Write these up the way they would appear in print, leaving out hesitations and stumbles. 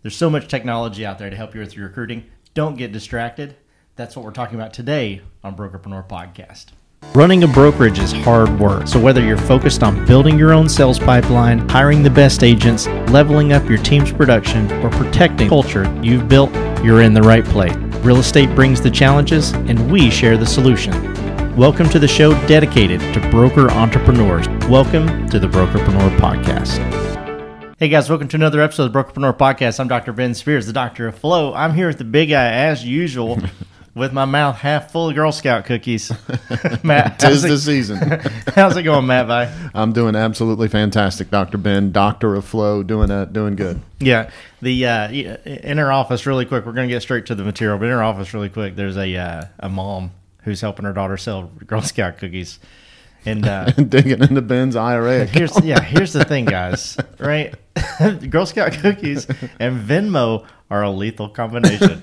There's so much technology out there to help you with your recruiting. Don't get distracted. That's what we're talking about today on Brokerpreneur Podcast. Running a brokerage is hard work. So whether you're focused on building your own sales pipeline, hiring the best agents, leveling up your team's production, or protecting culture you've built, you're in the right place. Real estate brings the challenges, and we share the solution. Welcome to the show dedicated to broker entrepreneurs. Welcome to the Brokerpreneur Podcast. Hey guys, welcome to another episode of the Brokerpreneur Podcast. I'm Dr. Ben Spears, the Doctor of Flow. I'm here with the big guy as usual. With my mouth half full of Girl Scout cookies. Matt, Tis the season. How's it going, Matt? Bye. I'm doing absolutely fantastic, Dr. Ben, Doctor of Flow, doing good. Yeah. In our office, really quick, we're going to get straight to the material, but in our office, really quick, there's a mom who's helping her daughter sell Girl Scout cookies. And digging into Ben's IRA. Here's the thing, guys, right? Girl Scout cookies and Venmo are a lethal combination.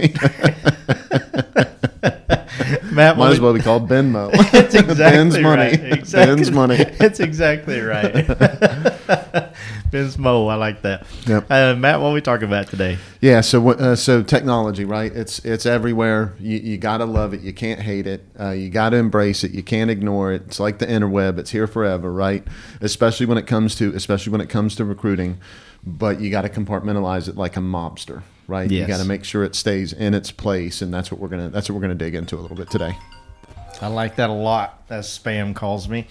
Matt, might as well be called Benmo. It's exactly Ben's money. Right. Exactly. Ben's money. It's exactly right. Ben's Mo, I like that. Yep. Matt, what are we talking about today? Yeah, so technology, right? It's everywhere. You gotta love it. You can't hate it. You gotta embrace it. You can't ignore it. It's like the interweb. It's here forever, right? Especially when it comes to recruiting. But you got to compartmentalize it like a mobster, right? Yes. You got to make sure it stays in its place, and that's what we're gonna dig into a little bit today. I like that a lot, as spam calls me.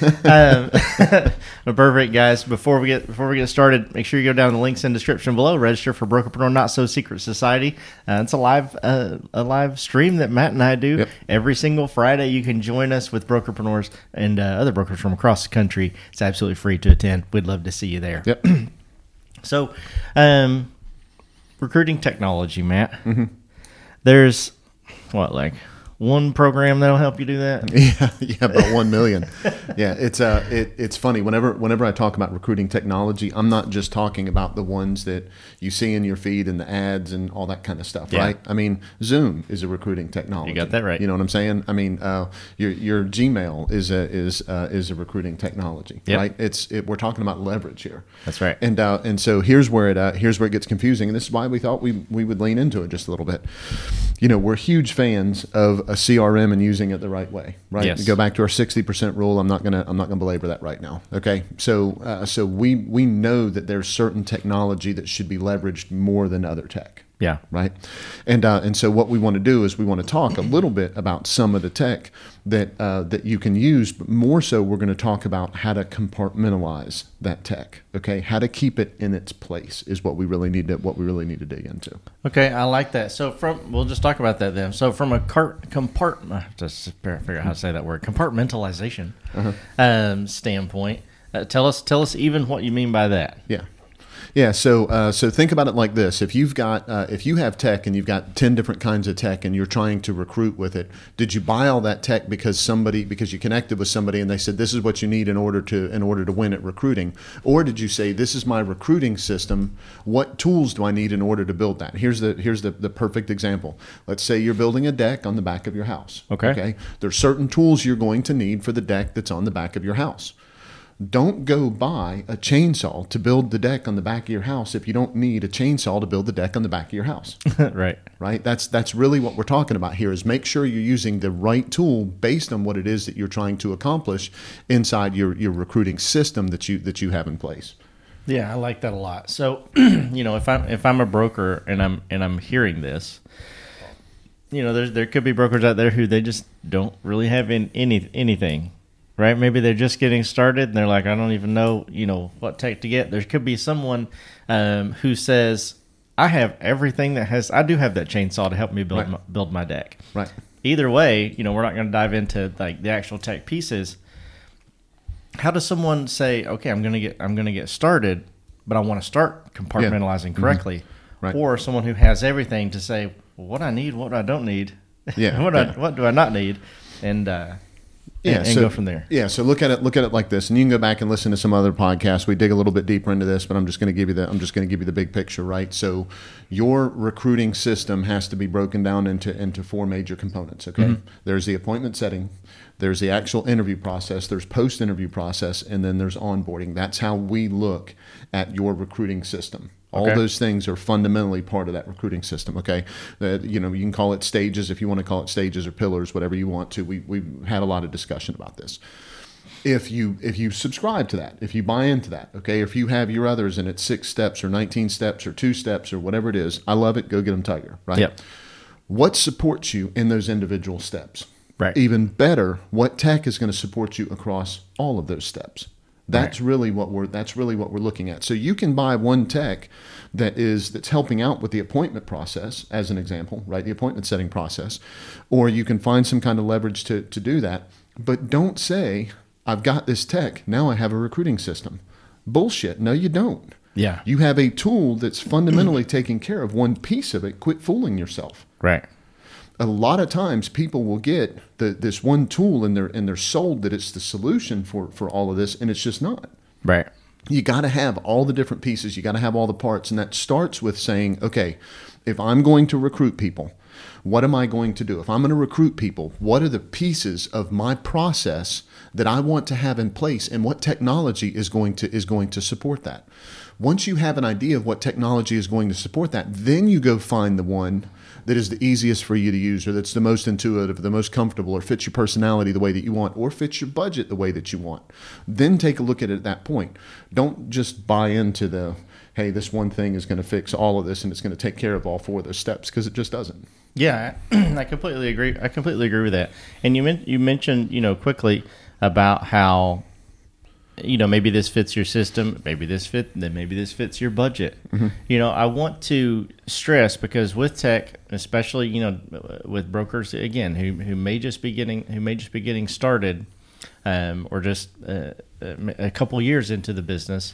Perfect, guys. Before we get started, make sure you go down the links in the description below. Register for Brokerpreneur Not So Secret Society. It's a live stream that Matt and I do every single Friday. You can join us with brokerpreneurs and other brokers from across the country. It's absolutely free to attend. We'd love to see you there. Yep. So, recruiting technology, Matt. Mm-hmm. There's one program that'll help you do that? Yeah, about 1 million. Yeah, it's funny. Whenever I talk about recruiting technology, I'm not just talking about the ones that you see in your feed and the ads and all that kind of stuff, right? I mean, Zoom is a recruiting technology. You got that right. You know what I'm saying? I mean, your Gmail is a recruiting technology, right? We're talking about leverage here. That's right. And so here's where it gets confusing, and this is why we thought we would lean into it just a little bit. You know, we're huge fans of a CRM and using it the right way, right? Yes. We go back to our 60% rule. I'm not gonna belabor that right now. Okay, so we know that there's certain technology that should be leveraged more than other tech. Yeah. Right. And so what we want to do is we want to talk a little bit about some of the tech that you can use, but more so we're going to talk about how to compartmentalize that tech. Okay. How to keep it in its place is what we really need to dig into. Okay. I like that. So we'll just talk about that then. So from a just figure out how to say that word, compartmentalization standpoint, tell us even what you mean by that. Yeah. Yeah, so think about it like this: if you have tech and you've got 10 different kinds of tech and you're trying to recruit with it, did you buy all that tech because you connected with somebody and they said this is what you need in order to win at recruiting, or did you say this is my recruiting system? What tools do I need in order to build that? Here's the perfect example. Let's say you're building a deck on the back of your house. Okay. There's certain tools you're going to need for the deck that's on the back of your house. Don't go buy a chainsaw to build the deck on the back of your house if you don't need a chainsaw to build the deck on the back of your house. Right. That's really what we're talking about here, is make sure you're using the right tool based on what it is that you're trying to accomplish inside your recruiting system that you have in place. Yeah, I like that a lot. So, if I'm a broker and I'm hearing this, there could be brokers out there who they just don't really have anything. Right? Maybe they're just getting started and they're like, I don't even know, what tech to get. There could be someone who says, I have everything I do have that chainsaw to help me build my deck. Right. Either way, we're not going to dive into like the actual tech pieces. How does someone say, okay, I'm going to get started, but I want to start compartmentalizing correctly? Mm-hmm. Right. Or someone who has everything to say, well, what I need, what I don't need, what do I not need? And go from there. Yeah, so look at it like this, and you can go back and listen to some other podcasts. We dig a little bit deeper into this, but I'm just going to give you the big picture, right? So your recruiting system has to be broken down into 4 major components. Okay, mm-hmm. There's the appointment setting, there's the actual interview process, there's post-interview process, and then there's onboarding. That's how we look at your recruiting system. All Okay. those things are fundamentally part of that recruiting system. Okay, you can call it stages if you want to call it stages or pillars, whatever you want to. We've had a lot of discussion about this. If you subscribe to that, if you buy into that, okay, if you have your others and it's 6 steps or 19 steps or 2 steps or whatever it is, I love it. Go get them, Tiger. Right. Yep. What supports you in those individual steps? Right. Even better, what tech is going to support you across all of those steps? That's really what we're looking at. So you can buy one tech that's helping out with the appointment process, as an example, right? The appointment setting process, or you can find some kind of leverage to do that. But don't say, I've got this tech, now I have a recruiting system. Bullshit. No, you don't. Yeah. You have a tool that's fundamentally taking care of one piece of it. Quit fooling yourself. Right. A lot of times people will get this one tool and they're sold that it's the solution for all of this, and it's just not. Right. You got to have all the different pieces. You got to have all the parts. And that starts with saying, okay, if I'm going to recruit people, what am I going to do? If I'm going to recruit people, what are the pieces of my process that I want to have in place, and what technology is going to support that? Once you have an idea of what technology is going to support that, then you go find the one that is the easiest for you to use, or that's the most intuitive, the most comfortable, or fits your personality the way that you want, or fits your budget the way that you want. Then take a look at it at that point. Don't just buy into hey, this one thing is going to fix all of this and it's going to take care of all 4 of those steps, because it just doesn't. Yeah, I completely agree. I completely agree with that. And you mentioned, quickly about how, maybe this fits your system, maybe this fits your budget. Mm-hmm. I want to stress, because with tech, especially, with brokers, again, who may just be getting started, or just a couple years into the business,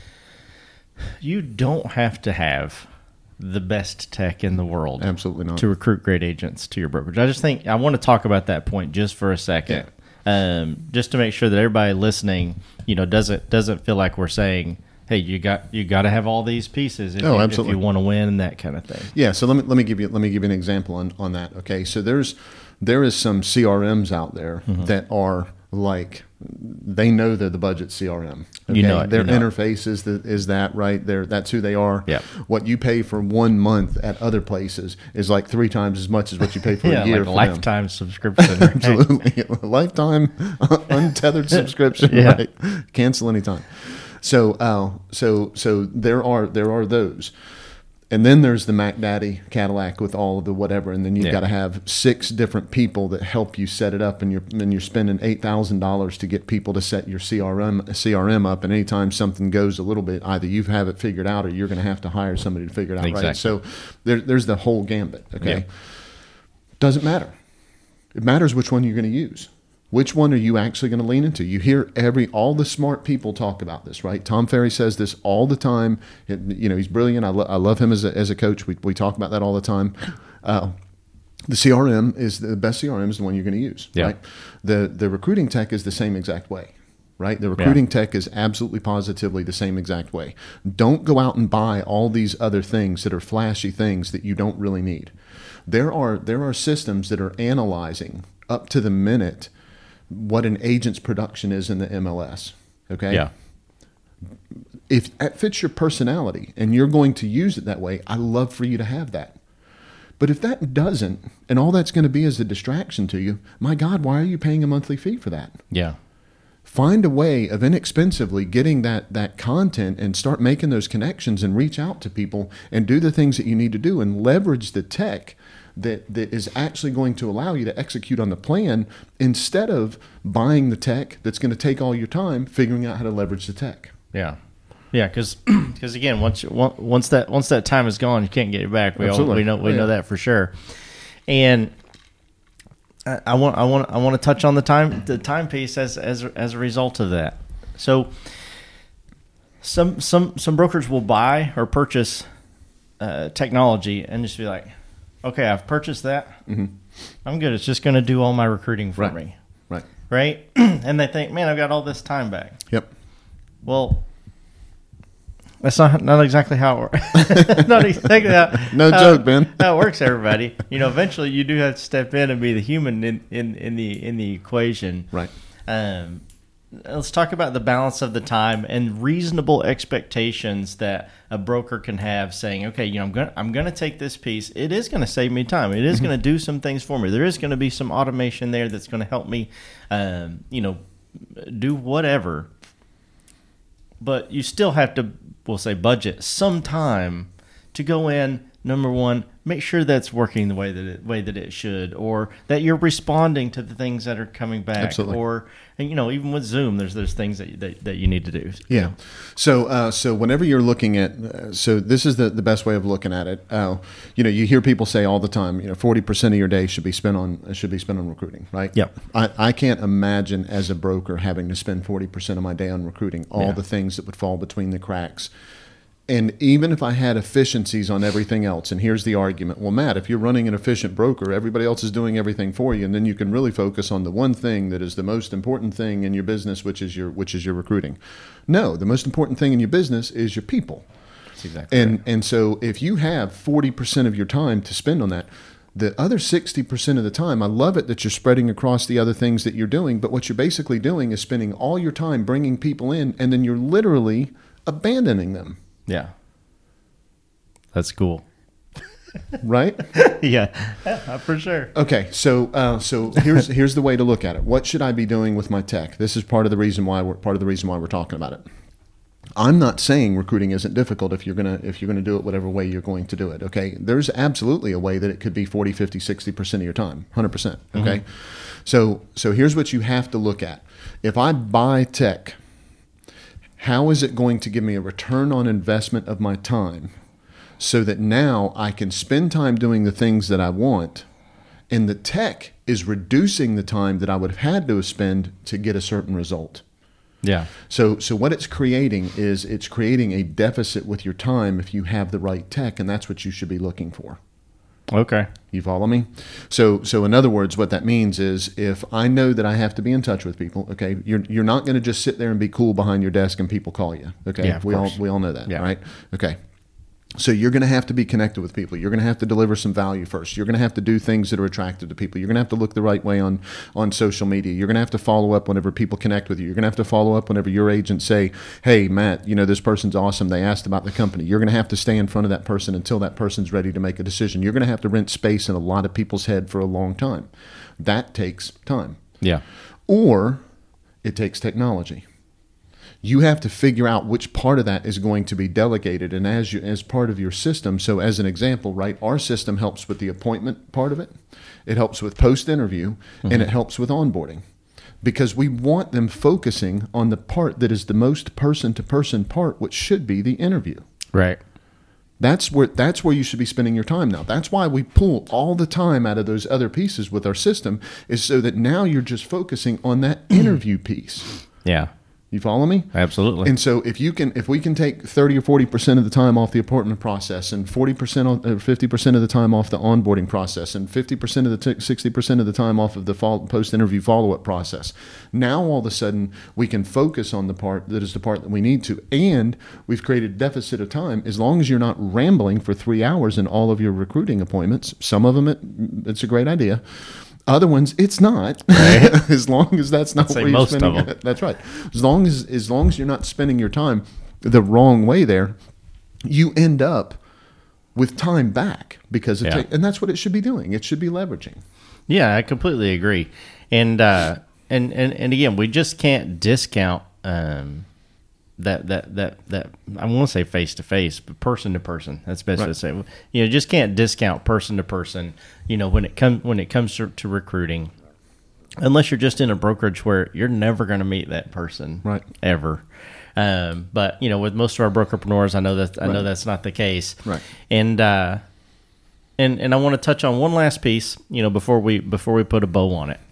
you don't have to have the best tech in the world. Absolutely not. To recruit great agents to your brokerage. I just think I want to talk about that point just for a second. Yeah. Just to make sure that everybody listening, doesn't feel like we're saying, hey, you got to have all these pieces if you want to win, and that kind of thing. Yeah. So let me give you an example on that. Okay. So there is some CRMs out there mm-hmm. that are like, they know they're the budget CRM. Okay? Their interface is that, right? That's who they are. Yep. What you pay for 1 month at other places is like 3 times as much as what you pay for a year. Like for lifetime them. Subscription. Right? Absolutely. Lifetime untethered subscription. Yeah. Right? Cancel anytime. So there are those. And then there's the Mac Daddy Cadillac with all of the whatever, and then you've got to have 6 different people that help you set it up, and you're spending $8,000 to get people to set your CRM up. And anytime something goes a little bit, either you have it figured out, or you're going to have to hire somebody to figure it out. Exactly. Right? So there's the whole gambit. Okay, yeah. Doesn't matter. It matters which one you're going to use. Which one are you actually going to lean into? You hear all the smart people talk about this, right? Tom Ferry says this all the time. He's brilliant. I love him as a coach. We talk about that all the time. The CRM is the best CRM is the one you're going to use, right? The recruiting tech is the same exact way, right? The recruiting tech is absolutely positively the same exact way. Don't go out and buy all these other things that are flashy things that you don't really need. There are systems that are analyzing up to the minute what an agent's production is in the MLS. Okay. Yeah. If that fits your personality and you're going to use it that way, I love for you to have that. But if that doesn't, and all that's going to be is a distraction to you, my God, why are you paying a monthly fee for that? Yeah. Find a way of inexpensively getting that content and start making those connections and reach out to people and do the things that you need to do and leverage the tech that is actually going to allow you to execute on the plan, instead of buying the tech that's going to take all your time figuring out how to leverage the tech. Yeah. Yeah, because again, once that time is gone, you can't get it back. We know that for sure. And I want to touch on the time piece as a result of that. So some brokers will buy or purchase technology and just be like, okay, I've purchased that. Mm-hmm. I'm good. It's just going to do all my recruiting for me. Right. And they think, man, I've got all this time back. Yep. Well, that's not exactly how it works. Not exactly how. No joke, Ben. How it works, everybody. Eventually you do have to step in and be the human in the equation. Right. let's talk about the balance of the time and reasonable expectations that a broker can have, saying, okay, I'm going to take this piece. It is going to save me time. It is going to do some things for me. There is going to be some automation there that's going to help me, do whatever. But you still have to, we'll say, budget some time to go in. Number one, make sure that's working the way that it should, or that you're responding to the things that are coming back. Absolutely. Or, even with Zoom, there's things that you need to do. Yeah. So whenever you're looking at, so this is the best way of looking at it. You hear people say all the time, 40% of your day should be spent on recruiting, right? Yep. I can't imagine as a broker having to spend 40% of my day on recruiting. All the things that would fall between the cracks. And even if I had efficiencies on everything else, and here's the argument, well, Matt, if you're running an efficient broker, everybody else is doing everything for you, and then you can really focus on the one thing that is the most important thing in your business, which is your recruiting. No, the most important thing in your business is your people. That's exactly right. And so if you have 40% of your time to spend on that, the other 60% of the time, I love it that you're spreading across the other things that you're doing, but what you're basically doing is spending all your time bringing people in, and then you're literally abandoning them. Yeah. That's cool. Right? Yeah, for sure. Okay, so here's the way to look at it. What should I be doing with my tech? This is part of the reason why we're talking about it. I'm not saying recruiting isn't difficult if you're gonna do it whatever way you're going to do it. Okay, there's absolutely a way that it could be 40, 50, 60% of your time, 100%. Okay, so here's what you have to look at. If I buy tech, how is it going to give me a return on investment of my time so that now I can spend time doing the things that I want, and the tech is reducing the time that I would have had to spend to get a certain result? Yeah. So what it's creating is it's creating a deficit with your time if you have the right tech, and that's what you should be looking for. Okay. You follow me? So in other words, what that means is if I know that I have to be in touch with people, okay, you're not going to just sit there and be cool behind your desk and people call you. Okay. Yeah, we all know that, yeah. Right? Okay. So you're going to have to be connected with people. You're going to have to deliver some value first. You're going to have to do things that are attractive to people. You're going to have to look the right way on social media. You're going to have to follow up whenever people connect with you. You're going to have to follow up whenever your agents say, hey, Matt, this person's awesome. They asked about the company. You're going to have to stay in front of that person until that person's ready to make a decision. You're going to have to rent space in a lot of people's head for a long time. That takes time. Yeah. Or it takes technology. You have to figure out which part of that is going to be delegated, and as part of your system. So as an example, right, our system helps with the appointment part of it. It helps with post-interview, and it helps with onboarding, because we want them focusing on the part that is the most person-to-person part, which should be the interview. Right. That's where you should be spending your time now. That's why we pull all the time out of those other pieces with our system, is so that now you're just focusing on that interview piece. Yeah. You follow me? Absolutely. And so if we can take 30 or 40% of the time off the appointment process, and 40% or 50% of the time off the onboarding process, and 50% of the 60% of the time off of the post-interview follow-up process, now all of a sudden we can focus on the part that is the part that we need to, and we've created a deficit of time. As long as you're not rambling for 3 hours in all of your recruiting appointments, some of them it's a great idea. Other ones, it's not. Right. As long as that's not where you're spending it. That's right. As long as you're not spending your time the wrong way there, you end up with time back because and that's what it should be doing. It should be leveraging. Yeah, I completely agree. And again, we just can't discount that I want to say face to face, but person to person. That's best to say. Just can't discount person to person. When it comes to recruiting, unless you're just in a brokerage where you're never going to meet that person, right? Ever. But with most of our brokerpreneurs, I know that's not the case, right? And I want to touch on one last piece, before we put a bow on it.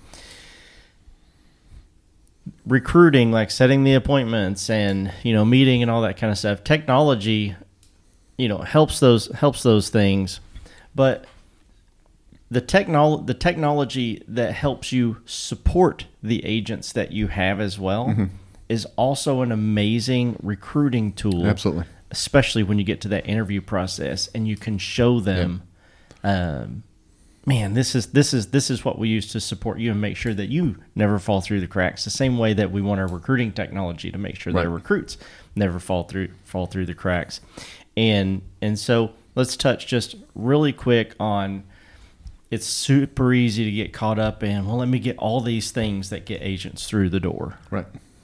Recruiting, like setting the appointments and meeting and all that kind of stuff. Technology, helps those things, but the technology that helps you support the agents that you have as well is also an amazing recruiting tool. Absolutely, especially when you get to that interview process and you can show them. man, this is what we use to support you and make sure that you never fall through the cracks. The same way that we want our recruiting technology to make sure that our recruits never fall through the cracks. And so let's touch just really quick on, it's super easy to get caught up in, well, let me get all these things that get agents through the door. Right.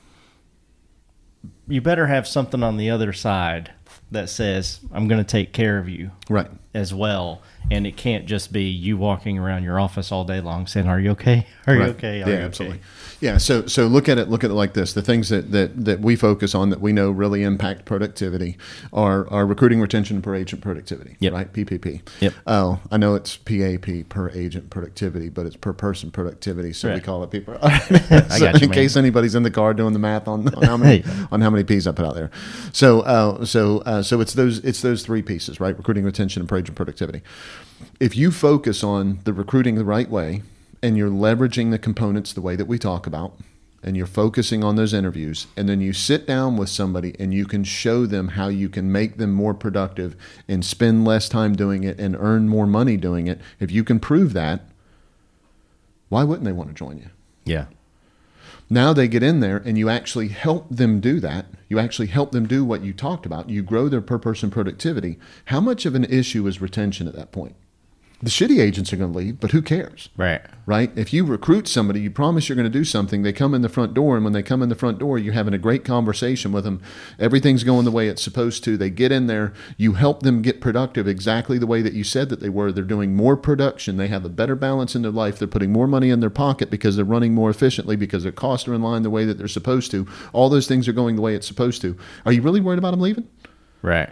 You better have something on the other side that says, I'm going to take care of you. Right. As well. And it can't just be you walking around your office all day long saying, are you okay? Are you okay? Are you absolutely. Okay? Yeah. So look at it like this. The things that we focus on that we know really impact productivity are recruiting, retention, and per agent productivity. Yep. Right. PPP. Yep. Oh, I know it's PAP, per agent productivity, but it's per person productivity. So we call it people. In case anybody's in the car doing the math on how many on how many P's I put out there. So it's those three pieces, right? Recruiting, retention, and per agent productivity. If you focus on the recruiting the right way and you're leveraging the components the way that we talk about and you're focusing on those interviews, and then you sit down with somebody and you can show them how you can make them more productive and spend less time doing it and earn more money doing it, if you can prove that, why wouldn't they want to join you? Yeah. Now they get in there and you actually help them do that. You actually help them do what you talked about. You grow their per person productivity. How much of an issue is retention at that point? The shitty agents are going to leave, but who cares? Right. Right? If you recruit somebody, you promise you're going to do something, they come in the front door, and when they come in the front door, you're having a great conversation with them. Everything's going the way it's supposed to. They get in there. You help them get productive exactly the way that you said that they were. They're doing more production. They have a better balance in their life. They're putting more money in their pocket because they're running more efficiently, because their costs are in line the way that they're supposed to. All those things are going the way it's supposed to. Are you really worried about them leaving? Right.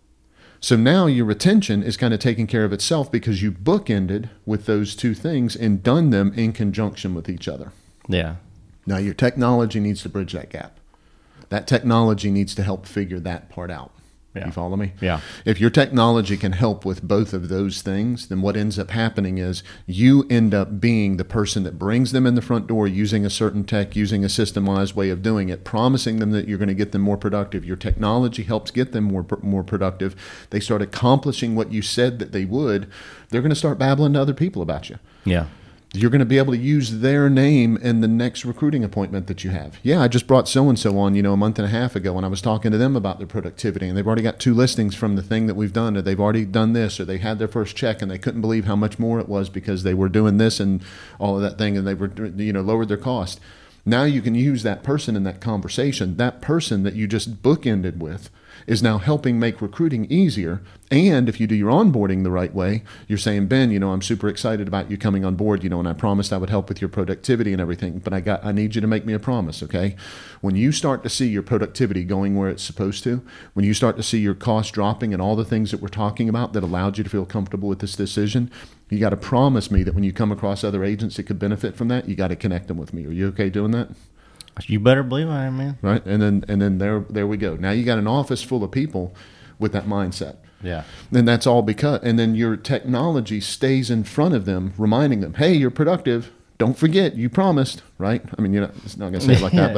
So now your retention is kind of taking care of itself because you bookended with those two things and done them in conjunction with each other. Yeah. Now your technology needs to bridge that gap. That technology needs to help figure that part out. Yeah. You follow me? Yeah. If your technology can help with both of those things, then what ends up happening is you end up being the person that brings them in the front door using a certain tech, using a systemized way of doing it, promising them that you're going to get them more productive. Your technology helps get them more productive. They start accomplishing what you said that they would. They're going to start babbling to other people about you. Yeah. You're going to be able to use their name in the next recruiting appointment that you have. Yeah, I just brought so-and-so on, a month and a half ago, and I was talking to them about their productivity, and they've already got 2 listings from the thing that we've done, or they've already done this, or they had their first check, and they couldn't believe how much more it was because they were doing this and all of that thing, and they were, lowered their cost. Now you can use that person in that conversation. That person that you just bookended with is now helping make recruiting easier. And if you do your onboarding the right way, you're saying, Ben, I'm super excited about you coming on board, and I promised I would help with your productivity and everything, but I need you to make me a promise, okay? When you start to see your productivity going where it's supposed to, when you start to see your costs dropping and all the things that we're talking about that allowed you to feel comfortable with this decision, you got to promise me that when you come across other agents that could benefit from that, you got to connect them with me. Are you okay doing that? You better believe I am, man. Right, and then there we go. Now you got an office full of people with that mindset. Yeah. And that's all because, and then your technology stays in front of them, reminding them, hey, you're productive. Don't forget, you promised, right? I mean, it's not going to say it like that,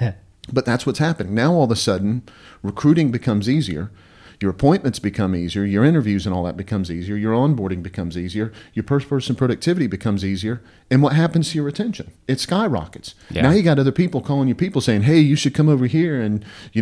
but that's what's happening. Now all of a sudden, recruiting becomes easier. Your appointments become easier. Your interviews and all that becomes easier. Your onboarding becomes easier. Your person productivity becomes easier. And what happens to your retention? It skyrockets. Yeah. Now you got other people calling you people saying, hey, you should come over here. And,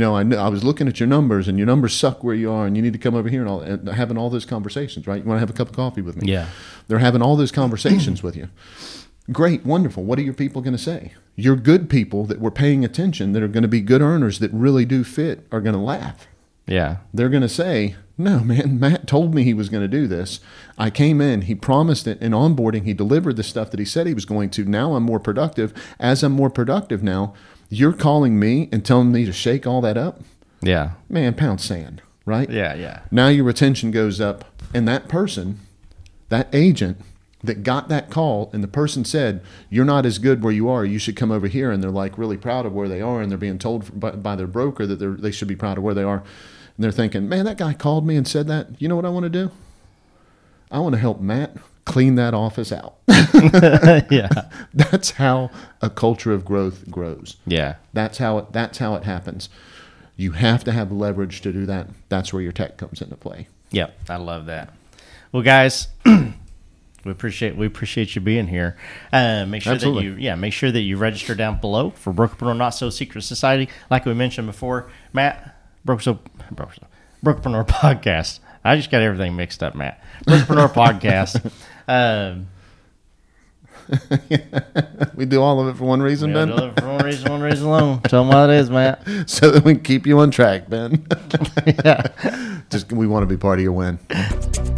I was looking at your numbers and your numbers suck where you are and you need to come over here and having all those conversations, right? You want to have a cup of coffee with me? Yeah. They're having all those conversations with you. Great, wonderful. What are your people going to say? Your good people that were paying attention, that are going to be good earners, that really do fit, are going to laugh. Yeah. They're going to say, no, man, Matt told me he was going to do this. I came in, he promised it in onboarding, he delivered the stuff that he said he was going to. Now I'm more productive. As I'm more productive now, you're calling me and telling me to shake all that up? Yeah. Man, pound sand, right? Yeah. Now your retention goes up, and that person, that agent that got that call, and the person said, you're not as good where you are, you should come over here, and they're like really proud of where they are, and they're being told by their broker that they should be proud of where they are. And they're thinking, man, that guy called me and said that. You know what I want to do? I want to help Matt clean that office out. Yeah. That's how a culture of growth grows. Yeah. That's how it happens. You have to have leverage to do that. That's where your tech comes into play. Yep. I love that. Well, guys, We appreciate you being here. Make sure Absolutely. that you register down below for Brokerpreneur Not So Secret Society. Like we mentioned before, Matt, Brokerpreneur Podcast. I just got everything mixed up, Matt. Brokerpreneur Podcast. We do all of it for one reason, Ben. For one reason alone. Tell them what it is, Matt. So that we can keep you on track, Ben. Yeah. We want to be part of your win.